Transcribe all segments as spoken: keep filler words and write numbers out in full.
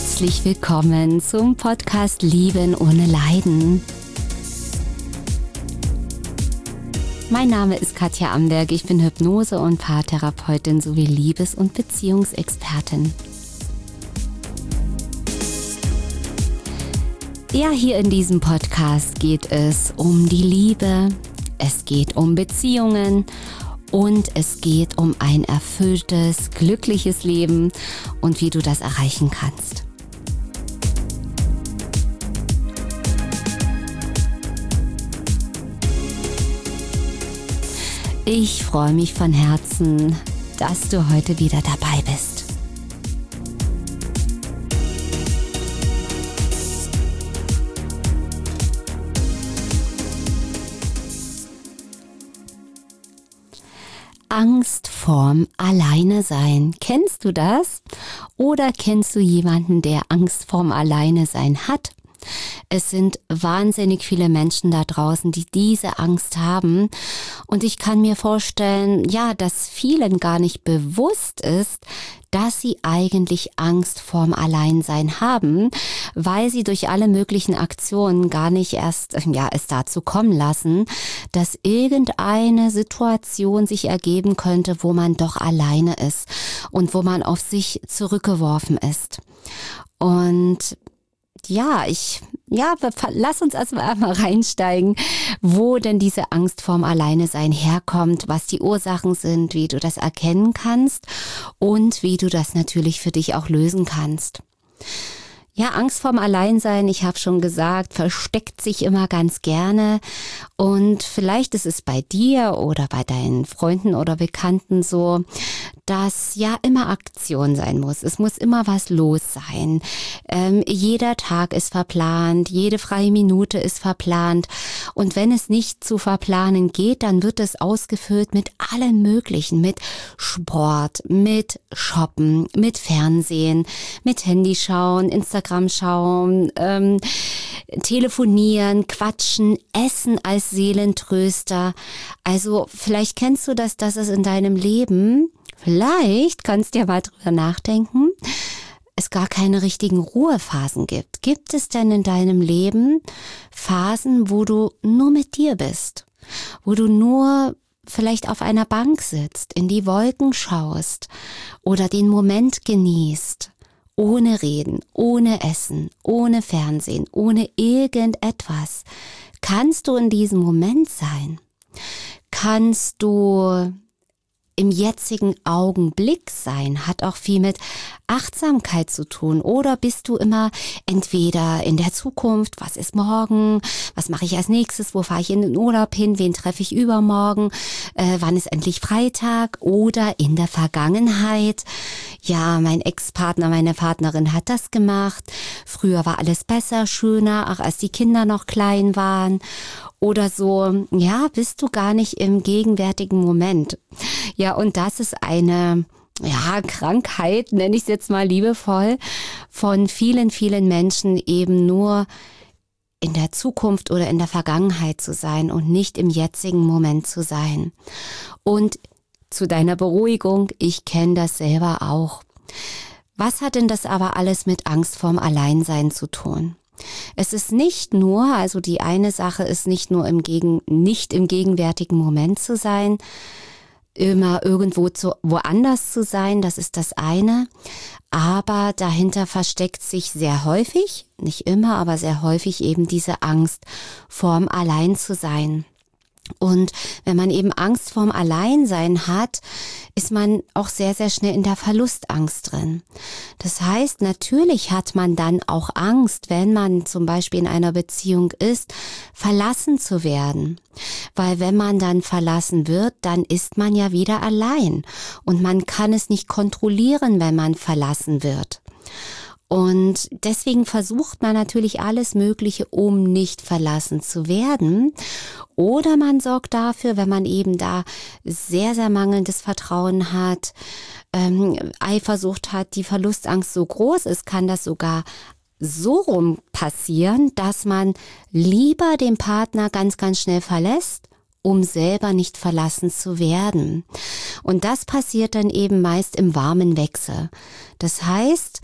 Herzlich willkommen zum Podcast Lieben ohne Leiden. Mein Name ist Katja Amberg, ich bin Hypnose- und Paartherapeutin sowie Liebes- und Beziehungsexpertin. Ja, hier in diesem Podcast geht es um die Liebe, es geht um Beziehungen und es geht um ein erfülltes, glückliches Leben und wie du das erreichen kannst. Ich freue mich von Herzen, dass du heute wieder dabei bist. Angst vorm Alleinesein. Kennst du das? Oder kennst du jemanden, der Angst vorm Alleinesein hat? Es sind wahnsinnig viele Menschen da draußen, die diese Angst haben. Und ich kann mir vorstellen, ja, dass vielen gar nicht bewusst ist, dass sie eigentlich Angst vorm Alleinsein haben, weil sie durch alle möglichen Aktionen gar nicht erst, ja, es dazu kommen lassen, dass irgendeine Situation sich ergeben könnte, wo man doch alleine ist und wo man auf sich zurückgeworfen ist. Und ja, ich, ja, lass uns erstmal einmal reinsteigen, wo denn diese Angst vorm Alleinesein herkommt, was die Ursachen sind, wie du das erkennen kannst und wie du das natürlich für dich auch lösen kannst. Ja, Angst vorm Alleinsein, ich habe schon gesagt, versteckt sich immer ganz gerne und vielleicht ist es bei dir oder bei deinen Freunden oder Bekannten so, dass ja immer Aktion sein muss. Es muss immer was los sein. Ähm, jeder Tag ist verplant, jede freie Minute ist verplant und wenn es nicht zu verplanen geht, dann wird es ausgefüllt mit allem Möglichen, mit Sport, mit Shoppen, mit Fernsehen, mit Handyschauen, Instagram schauen, ähm, telefonieren, quatschen, essen als Seelentröster. Also vielleicht kennst du das, dass es in deinem Leben, vielleicht kannst du ja mal drüber nachdenken, es gar keine richtigen Ruhephasen gibt. Gibt es denn in deinem Leben Phasen, wo du nur mit dir bist, wo du nur vielleicht auf einer Bank sitzt, in die Wolken schaust oder den Moment genießt? Ohne Reden, ohne Essen, ohne Fernsehen, ohne irgendetwas. Kannst du in diesem Moment sein? Kannst du im jetzigen Augenblick sein? Hat auch viel mit Achtsamkeit zu tun. Oder bist du immer entweder in der Zukunft, was ist morgen, was mache ich als nächstes, wo fahre ich in den Urlaub hin, wen treffe ich übermorgen, äh, wann ist endlich Freitag, oder in der Vergangenheit, ja, mein Ex-Partner, meine Partnerin hat das gemacht, früher war alles besser, schöner, auch als die Kinder noch klein waren. Oder so, ja, bist du gar nicht im gegenwärtigen Moment. Ja, und das ist eine, ja, Krankheit, nenne ich es jetzt mal liebevoll, von vielen, vielen Menschen eben nur in der Zukunft oder in der Vergangenheit zu sein und nicht im jetzigen Moment zu sein. Und zu deiner Beruhigung, ich kenne das selber auch. Was hat denn das aber alles mit Angst vorm Alleinsein zu tun? Es ist nicht nur, also die eine Sache ist nicht nur im Gegen, nicht im gegenwärtigen Moment zu sein, immer irgendwo zu, woanders zu sein, das ist das eine. Aber dahinter versteckt sich sehr häufig, nicht immer, aber sehr häufig eben diese Angst vorm Allein zu sein. Und wenn man eben Angst vorm Alleinsein hat, ist man auch sehr, sehr schnell in der Verlustangst drin. Das heißt, natürlich hat man dann auch Angst, wenn man zum Beispiel in einer Beziehung ist, verlassen zu werden. Weil wenn man dann verlassen wird, dann ist man ja wieder allein. Und man kann es nicht kontrollieren, wenn man verlassen wird. Und deswegen versucht man natürlich alles Mögliche, um nicht verlassen zu werden. Oder man sorgt dafür, wenn man eben da sehr, sehr mangelndes Vertrauen hat, ähm, Eifersucht hat, die Verlustangst so groß ist, kann das sogar so rum passieren, dass man lieber den Partner ganz, ganz schnell verlässt, um selber nicht verlassen zu werden. Und das passiert dann eben meist im warmen Wechsel. Das heißt,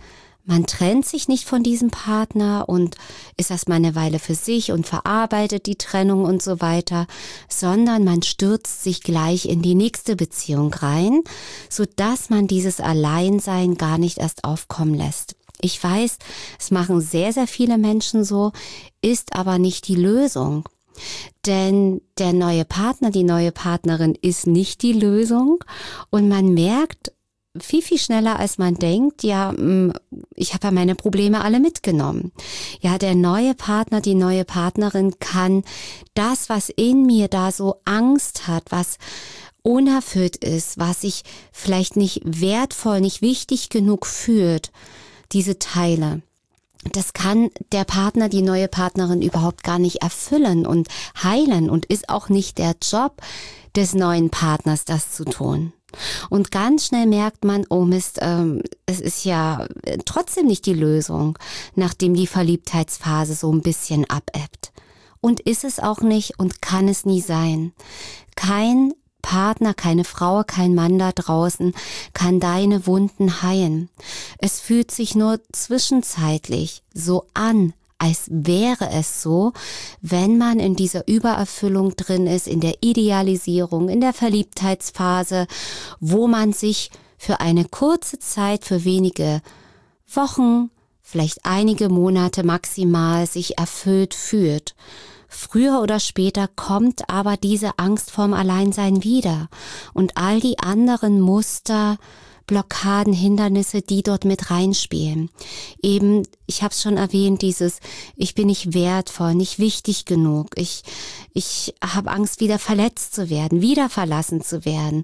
Man trennt sich nicht von diesem Partner und ist erstmal eine Weile für sich und verarbeitet die Trennung und so weiter, sondern man stürzt sich gleich in die nächste Beziehung rein, sodass man dieses Alleinsein gar nicht erst aufkommen lässt. Ich weiß, es machen sehr, sehr viele Menschen so, ist aber nicht die Lösung. Denn der neue Partner, die neue Partnerin ist nicht die Lösung und man merkt viel, viel schneller, als man denkt, ja, ich habe ja meine Probleme alle mitgenommen. Ja, der neue Partner, die neue Partnerin kann das, was in mir da so Angst hat, was unerfüllt ist, was sich vielleicht nicht wertvoll, nicht wichtig genug fühlt, diese Teile, das kann der Partner, die neue Partnerin überhaupt gar nicht erfüllen und heilen und ist auch nicht der Job des neuen Partners, das zu tun. Und ganz schnell merkt man, oh Mist, ähm, es ist ja trotzdem nicht die Lösung, nachdem die Verliebtheitsphase so ein bisschen abebbt. Und ist es auch nicht und kann es nie sein. Kein Partner, keine Frau, kein Mann da draußen kann deine Wunden heilen. Es fühlt sich nur zwischenzeitlich so an, als wäre es so, wenn man in dieser Übererfüllung drin ist, in der Idealisierung, in der Verliebtheitsphase, wo man sich für eine kurze Zeit, für wenige Wochen, vielleicht einige Monate maximal sich erfüllt fühlt. Früher oder später kommt aber diese Angst vorm Alleinsein wieder und all die anderen Muster, Blockaden, Hindernisse, die dort mit reinspielen. Eben, ich habe es schon erwähnt, dieses ich bin nicht wertvoll, nicht wichtig genug. Ich ich habe Angst, wieder verletzt zu werden, wieder verlassen zu werden.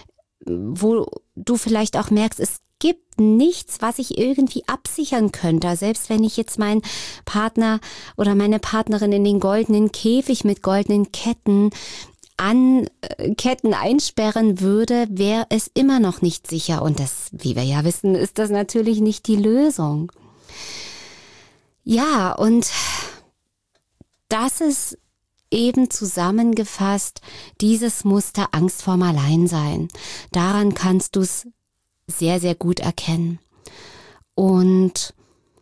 Wo du vielleicht auch merkst, es gibt nichts, was ich irgendwie absichern könnte. Selbst wenn ich jetzt meinen Partner oder meine Partnerin in den goldenen Käfig mit goldenen Ketten an äh, Ketten einsperren würde, wäre es immer noch nicht sicher. Und das, wie wir ja wissen, ist das natürlich nicht die Lösung. Ja, und das ist eben zusammengefasst dieses Muster Angst vorm Alleinsein. Daran kannst du es sehr, sehr gut erkennen. Und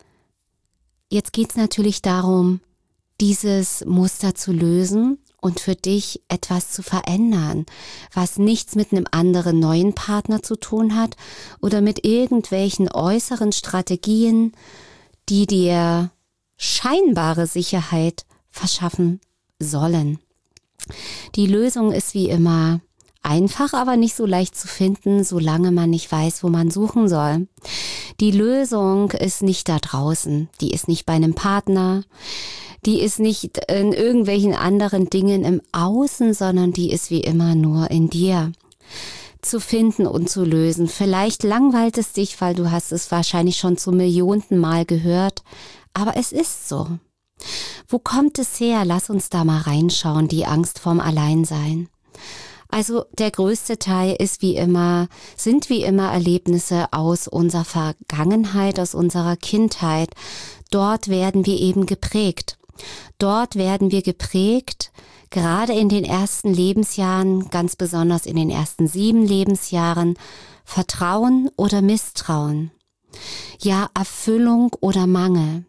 jetzt geht es natürlich darum, dieses Muster zu lösen und für dich etwas zu verändern, was nichts mit einem anderen neuen Partner zu tun hat oder mit irgendwelchen äußeren Strategien, die dir scheinbare Sicherheit verschaffen sollen. Die Lösung ist wie immer einfach, aber nicht so leicht zu finden, solange man nicht weiß, wo man suchen soll. Die Lösung ist nicht da draußen, die ist nicht bei einem Partner, die ist nicht in irgendwelchen anderen Dingen im Außen, sondern die ist wie immer nur in dir zu finden und zu lösen. Vielleicht langweilt es dich, weil du hast es wahrscheinlich schon zum millionten Mal gehört, aber es ist so. Wo kommt es her? Lass uns da mal reinschauen, die Angst vorm Alleinsein. Also der größte Teil ist wie immer, sind wie immer Erlebnisse aus unserer Vergangenheit, aus unserer Kindheit. Dort werden wir eben geprägt. Dort werden wir geprägt, gerade in den ersten Lebensjahren, ganz besonders in den ersten sieben Lebensjahren, Vertrauen oder Misstrauen. Ja, Erfüllung oder Mangel.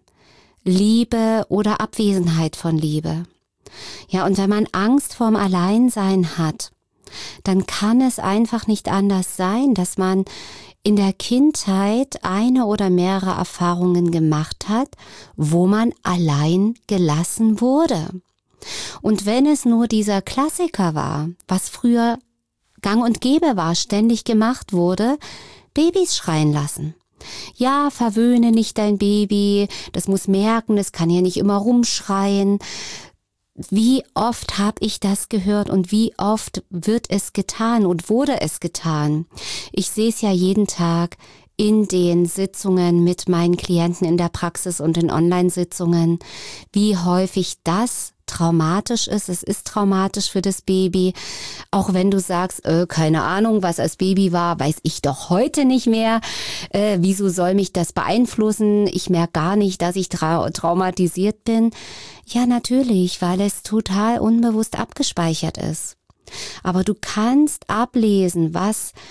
Liebe oder Abwesenheit von Liebe. Ja, und wenn man Angst vorm Alleinsein hat, dann kann es einfach nicht anders sein, dass man in der Kindheit eine oder mehrere Erfahrungen gemacht hat, wo man allein gelassen wurde. Und wenn es nur dieser Klassiker war, was früher gang und gäbe war, ständig gemacht wurde, Babys schreien lassen. Ja, verwöhne nicht dein Baby, das muss merken, das kann ja nicht immer rumschreien. Wie oft habe ich das gehört und wie oft wird es getan und wurde es getan? Ich sehe es ja jeden Tag in den Sitzungen mit meinen Klienten in der Praxis und in Online-Sitzungen, wie häufig das traumatisch ist. Es ist traumatisch für das Baby. Auch wenn du sagst, äh, keine Ahnung, was als Baby war, weiß ich doch heute nicht mehr. Äh, wieso soll mich das beeinflussen? Ich merke gar nicht, dass ich trau- traumatisiert bin. Ja, natürlich, weil es total unbewusst abgespeichert ist. Aber du kannst ablesen, was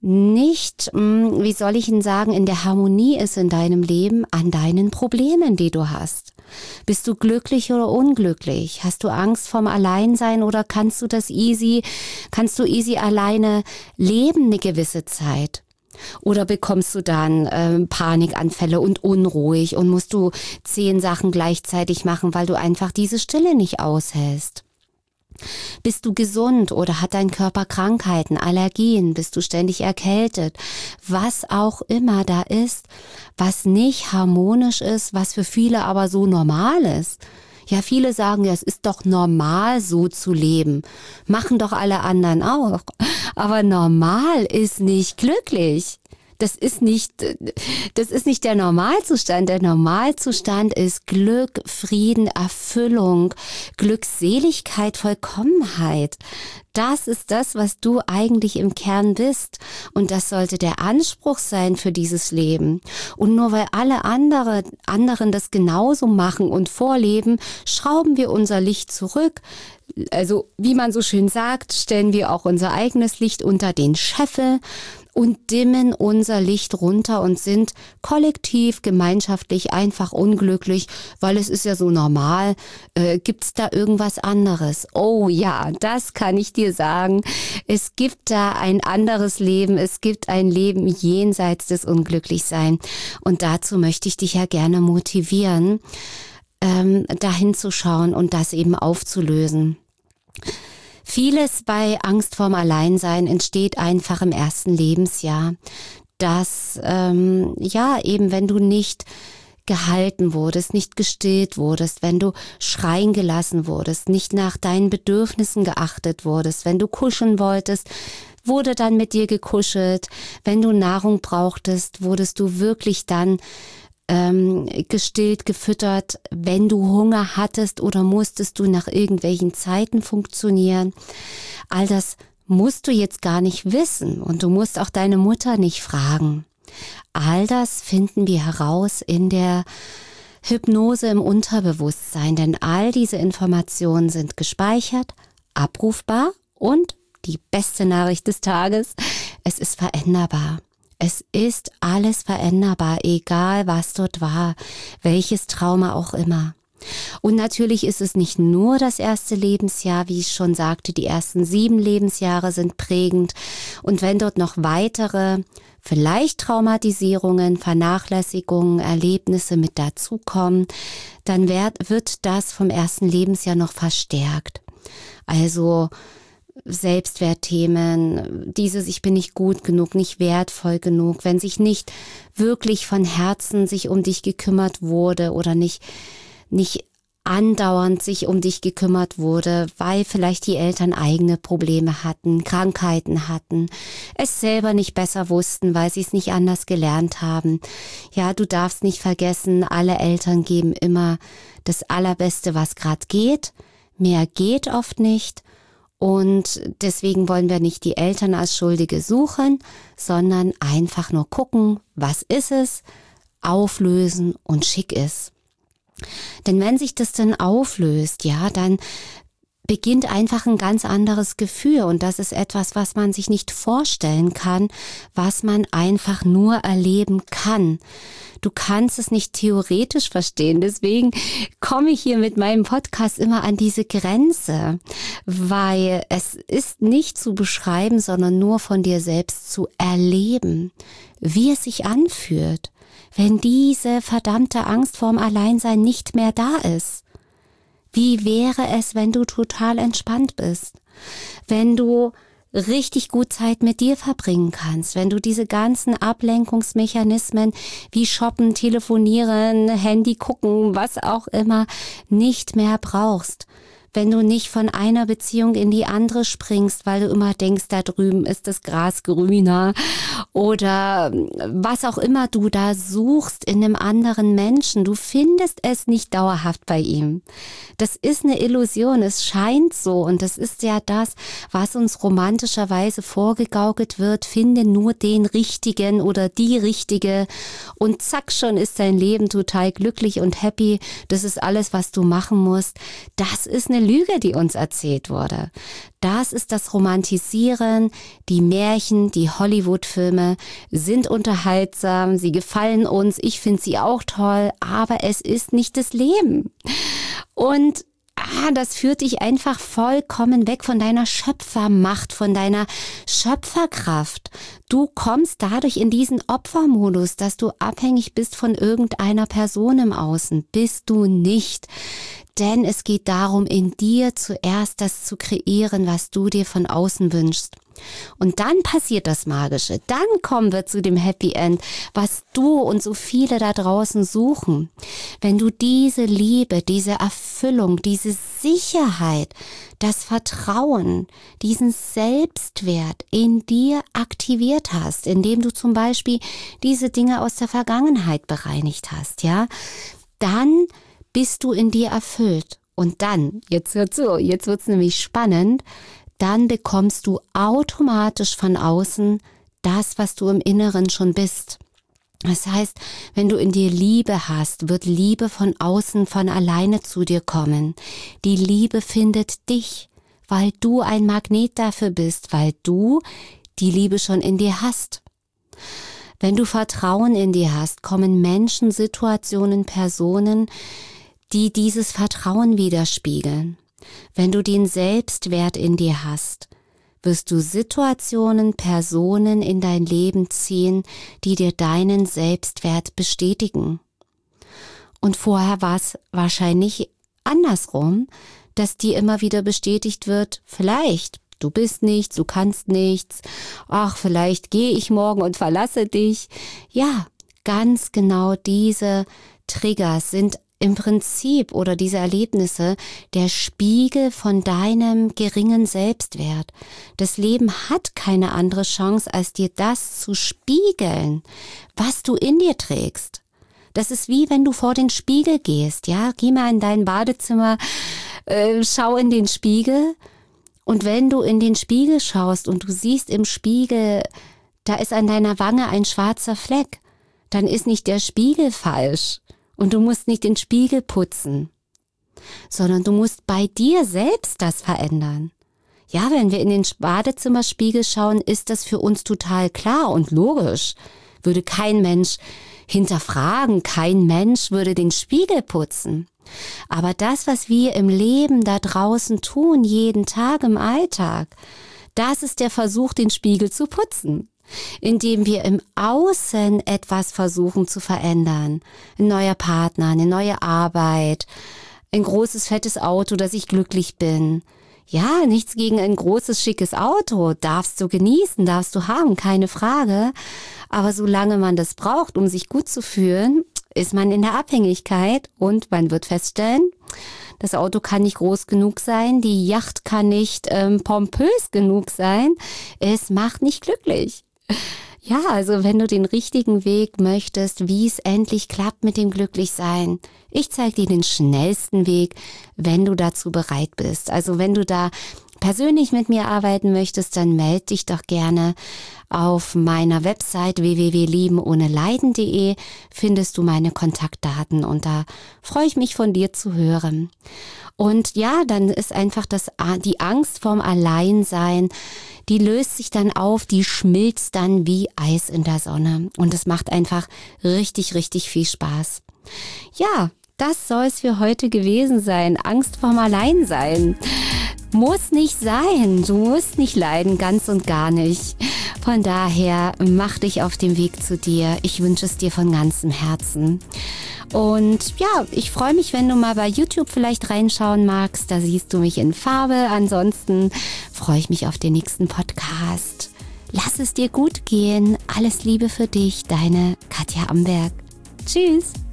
nicht, wie soll ich Ihnen sagen, in der Harmonie ist in deinem Leben an deinen Problemen, die du hast. Bist du glücklich oder unglücklich? Hast du Angst vorm Alleinsein oder kannst du das easy, kannst du easy alleine leben eine gewisse Zeit? Oder bekommst du dann äh, Panikanfälle und unruhig und musst du zehn Sachen gleichzeitig machen, weil du einfach diese Stille nicht aushältst? Bist du gesund oder hat dein Körper Krankheiten, Allergien? Bist du ständig erkältet? Was auch immer da ist, was nicht harmonisch ist, was für viele aber so normal ist. Ja, viele sagen ja, es ist doch normal, so zu leben. Machen doch alle anderen auch. Aber normal ist nicht glücklich. Das ist nicht, das ist nicht der Normalzustand. Der Normalzustand ist Glück, Frieden, Erfüllung, Glückseligkeit, Vollkommenheit. Das ist das, was du eigentlich im Kern bist. Und das sollte der Anspruch sein für dieses Leben. Und nur weil alle andere, anderen das genauso machen und vorleben, schrauben wir unser Licht zurück. Also, wie man so schön sagt, stellen wir auch unser eigenes Licht unter den Scheffel und dimmen unser Licht runter und sind kollektiv, gemeinschaftlich einfach unglücklich, weil es ist ja so normal. Äh, gibt's da irgendwas anderes? Oh ja, das kann ich dir sagen. Es gibt da ein anderes Leben. Es gibt ein Leben jenseits des Unglücklichseins. Und dazu möchte ich dich ja gerne motivieren, ähm, dahin zu schauen und das eben aufzulösen. Vieles bei Angst vorm Alleinsein entsteht einfach im ersten Lebensjahr, dass, ähm, ja, eben wenn du nicht gehalten wurdest, nicht gestillt wurdest, wenn du schreien gelassen wurdest, nicht nach deinen Bedürfnissen geachtet wurdest, wenn du kuscheln wolltest, wurde dann mit dir gekuschelt, wenn du Nahrung brauchtest, wurdest du wirklich dann Ähm, gestillt, gefüttert, wenn du Hunger hattest oder musstest du nach irgendwelchen Zeiten funktionieren. All das musst du jetzt gar nicht wissen und du musst auch deine Mutter nicht fragen. All das finden wir heraus in der Hypnose im Unterbewusstsein, denn all diese Informationen sind gespeichert, abrufbar und die beste Nachricht des Tages, es ist veränderbar. Es ist alles veränderbar, egal was dort war, welches Trauma auch immer. Und natürlich ist es nicht nur das erste Lebensjahr, wie ich schon sagte, die ersten sieben Lebensjahre sind prägend. Und wenn dort noch weitere, vielleicht Traumatisierungen, Vernachlässigungen, Erlebnisse mit dazukommen, dann wird, wird das vom ersten Lebensjahr noch verstärkt. Also Selbstwertthemen, dieses ich bin nicht gut genug, nicht wertvoll genug, wenn sich nicht wirklich von Herzen sich um dich gekümmert wurde oder nicht, nicht andauernd sich um dich gekümmert wurde, weil vielleicht die Eltern eigene Probleme hatten, Krankheiten hatten, es selber nicht besser wussten, weil sie es nicht anders gelernt haben. Ja, du darfst nicht vergessen, alle Eltern geben immer das Allerbeste, was gerade geht. Mehr geht oft nicht. Und deswegen wollen wir nicht die Eltern als Schuldige suchen, sondern einfach nur gucken, was ist es, auflösen und schick ist. Denn wenn sich das dann auflöst, ja, dann beginnt einfach ein ganz anderes Gefühl und das ist etwas, was man sich nicht vorstellen kann, was man einfach nur erleben kann. Du kannst es nicht theoretisch verstehen, deswegen komme ich hier mit meinem Podcast immer an diese Grenze, weil es ist nicht zu beschreiben, sondern nur von dir selbst zu erleben, wie es sich anfühlt, wenn diese verdammte Angst vorm Alleinsein nicht mehr da ist. Wie wäre es, wenn du total entspannt bist? Wenn du richtig gut Zeit mit dir verbringen kannst, wenn du diese ganzen Ablenkungsmechanismen wie Shoppen, Telefonieren, Handy gucken, was auch immer, nicht mehr brauchst. Wenn du nicht von einer Beziehung in die andere springst, weil du immer denkst, da drüben ist das Gras grüner oder was auch immer du da suchst in einem anderen Menschen. Du findest es nicht dauerhaft bei ihm. Das ist eine Illusion, es scheint so und das ist ja das, was uns romantischerweise vorgegaukelt wird. Finde nur den Richtigen oder die Richtige und zack, schon ist dein Leben total glücklich und happy. Das ist alles, was du machen musst. Das ist eine Lüge, die uns erzählt wurde. Das ist das Romantisieren. Die Märchen, die Hollywood-Filme sind unterhaltsam, sie gefallen uns, ich finde sie auch toll, aber es ist nicht das Leben. Und ah, das führt dich einfach vollkommen weg von deiner Schöpfermacht, von deiner Schöpferkraft. Du kommst dadurch in diesen Opfermodus, dass du abhängig bist von irgendeiner Person im Außen. Bist du nicht. Denn es geht darum, in dir zuerst das zu kreieren, was du dir von außen wünschst. Und dann passiert das Magische. Dann kommen wir zu dem Happy End, was du und so viele da draußen suchen. Wenn du diese Liebe, diese Erfüllung, diese Sicherheit, das Vertrauen, diesen Selbstwert in dir aktiviert hast, indem du zum Beispiel diese Dinge aus der Vergangenheit bereinigt hast, ja, dann bist du in dir erfüllt. Und dann, jetzt hör zu, jetzt wird's nämlich spannend, dann bekommst du automatisch von außen das, was du im Inneren schon bist. Das heißt, wenn du in dir Liebe hast, wird Liebe von außen von alleine zu dir kommen. Die Liebe findet dich, weil du ein Magnet dafür bist, weil du die Liebe schon in dir hast. Wenn du Vertrauen in dir hast, kommen Menschen, Situationen, Personen, die dieses Vertrauen widerspiegeln. Wenn du den Selbstwert in dir hast, wirst du Situationen, Personen in dein Leben ziehen, die dir deinen Selbstwert bestätigen. Und vorher war es wahrscheinlich andersrum, dass dir immer wieder bestätigt wird, vielleicht, du bist nichts, du kannst nichts, ach, vielleicht gehe ich morgen und verlasse dich. Ja, ganz genau diese Triggers sind im Prinzip oder diese Erlebnisse der Spiegel von deinem geringen Selbstwert. Das Leben hat keine andere Chance, als dir das zu spiegeln, was du in dir trägst. Das ist wie wenn du vor den Spiegel gehst, ja, geh mal in dein Badezimmer, äh, schau in den Spiegel und wenn du in den Spiegel schaust und du siehst im Spiegel, da ist an deiner Wange ein schwarzer Fleck, dann ist nicht der Spiegel falsch. Und du musst nicht den Spiegel putzen, sondern du musst bei dir selbst das verändern. Ja, wenn wir in den Badezimmerspiegel schauen, ist das für uns total klar und logisch. Würde kein Mensch hinterfragen, kein Mensch würde den Spiegel putzen. Aber das, was wir im Leben da draußen tun, jeden Tag im Alltag, das ist der Versuch, den Spiegel zu putzen. Indem wir im Außen etwas versuchen zu verändern. Ein neuer Partner, eine neue Arbeit, ein großes, fettes Auto, dass ich glücklich bin. Ja, nichts gegen ein großes, schickes Auto. Darfst du genießen, darfst du haben, keine Frage. Aber solange man das braucht, um sich gut zu fühlen, ist man in der Abhängigkeit und man wird feststellen, das Auto kann nicht groß genug sein, die Yacht kann nicht ähm, pompös genug sein. Es macht nicht glücklich. Ja, also wenn du den richtigen Weg möchtest, wie es endlich klappt mit dem Glücklichsein, ich zeige dir den schnellsten Weg, wenn du dazu bereit bist. Also wenn du da persönlich mit mir arbeiten möchtest, dann melde dich doch gerne auf meiner Website w w w punkt lieben ohne leiden punkt de findest du meine Kontaktdaten und da freue ich mich von dir zu hören. Und ja, dann ist einfach das, die Angst vorm Alleinsein, die löst sich dann auf, die schmilzt dann wie Eis in der Sonne und es macht einfach richtig, richtig viel Spaß. Ja, das soll es für heute gewesen sein. Angst vorm Alleinsein. Muss nicht sein. Du musst nicht leiden, ganz und gar nicht. Von daher, mach dich auf den Weg zu dir. Ich wünsche es dir von ganzem Herzen. Und ja, ich freue mich, wenn du mal bei YouTube vielleicht reinschauen magst. Da siehst du mich in Farbe. Ansonsten freue ich mich auf den nächsten Podcast. Lass es dir gut gehen. Alles Liebe für dich, deine Katja Amberg. Tschüss.